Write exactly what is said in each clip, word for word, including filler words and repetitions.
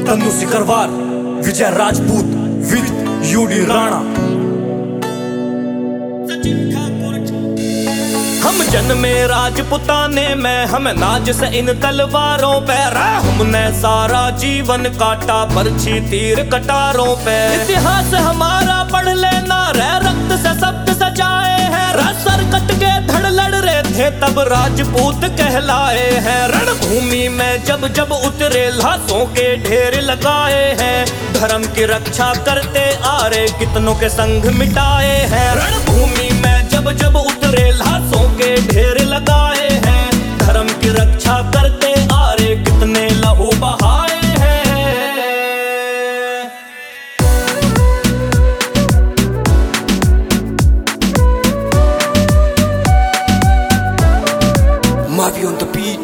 Tanu Sikarwar, Vijay Rajput with UD Rana. हम जन्मे राजपुताने में, हम नाज से इन तलवारों पे, हमने सारा जीवन काटा बरछी तीर कटारों पे। इतिहास हमारा पढ़ लेना, रे रक्त से शब्द सजाए हैं, सर कट के धड़ लड़ रहे थे तब राजपूत कहलाए हैं। रणभूमि में जब जब उतरे लाशों के ढेर लगाए हैं, धर्म की रक्षा करते आ रहे कितनों के संग मिटाए हैं। रणभूमि में जब जब उतरे लाशों के ढेर लगाए हैं, धर्म की रक्षा करते आ रहे कितने लहू बहाए हैं। Mavi on the beat.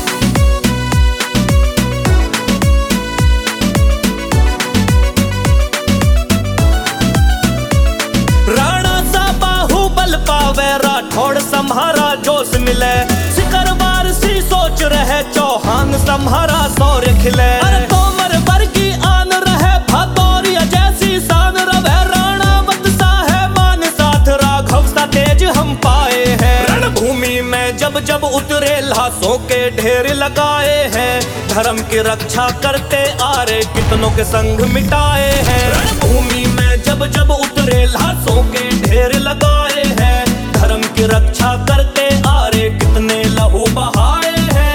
Rana सा बाहुबल पावे, राठौड़ सम्हारा जोश मिले, सिकरवार सी सोच रहे चौहान सम्हारा सौर्य खिले। अरे तोमर बर की आन रहे, भातौरिया जैसी शान रवे, राणावत सा है मान साथ, राघव सा तेज हम पाए हैं। रणभूमि में जब जब उतरे लाशों के ढेर लगाए हैं, धर्म की रक्षा करते आ रहे कितनों के संग मिटाए हैं। रणभूमि में जब जब उतरे लाशों के ढेर लगाए हैं, धर्म की रक्षा करते आ रहे कितने लहू बहाए हैं।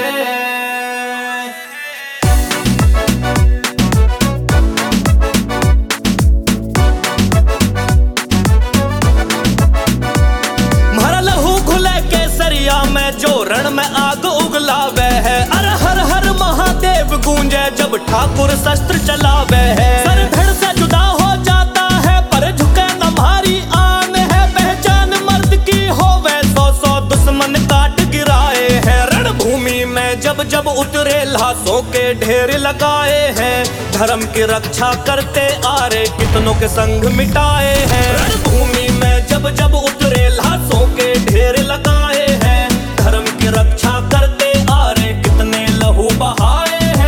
मारा लहू घुले केसरिया में, जो रण में आग उगलावे है, अरे हर हर महादेव गूंजे जब ठाकुर शस्त्र चलावे है। सर धड़ से जुदा हो जाता है पर झुके न भारी आन है, पहचान मर्द की होवे सौ सौ दुश्मन काट गिराए हैं। रणभूमि में जब जब उतरे लाशों के ढेर लगाए हैं, धर्म की रक्षा करते आ रहे कितनों के संग मिटाए हैं। रणभूमि में जब जब उतरे लाशों के ढेर लगाए हैं, धर्म की रक्षा करते आ रहे कितने लहू बहाए हैं।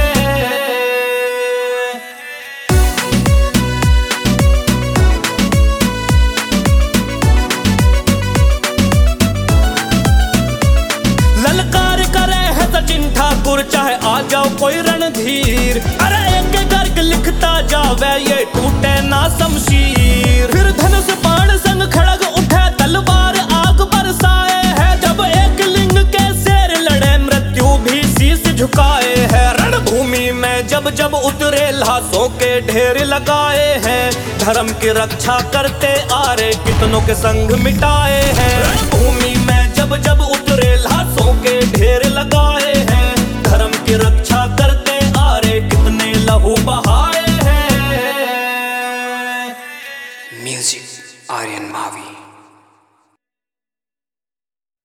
ललकार करे है सचिन ठाकुर, चाहे आ जाओ कोई रणधीर, अरे एक गर्ग लिखता जावे ये टूटे ना शमशीर। फिर धनुष बाण संग खड़ग उठे, तलवार आग बरसाए है, जब एक लिंग के शेर लड़े मृत्यु भी शीश झुकाए है। रणभूमि में जब जब उतरे लाशों के ढेर लगाए हैं, धर्म की रक्षा करते आ रहे कितनों के संग मिटाए हैं। रणभूमि में जब जब उतरे लाशों के ढेर लगाए हैं, धर्म की रक्षा करते आ रहे कितने लहू बहाए हैं। Music, Aryan Mavi.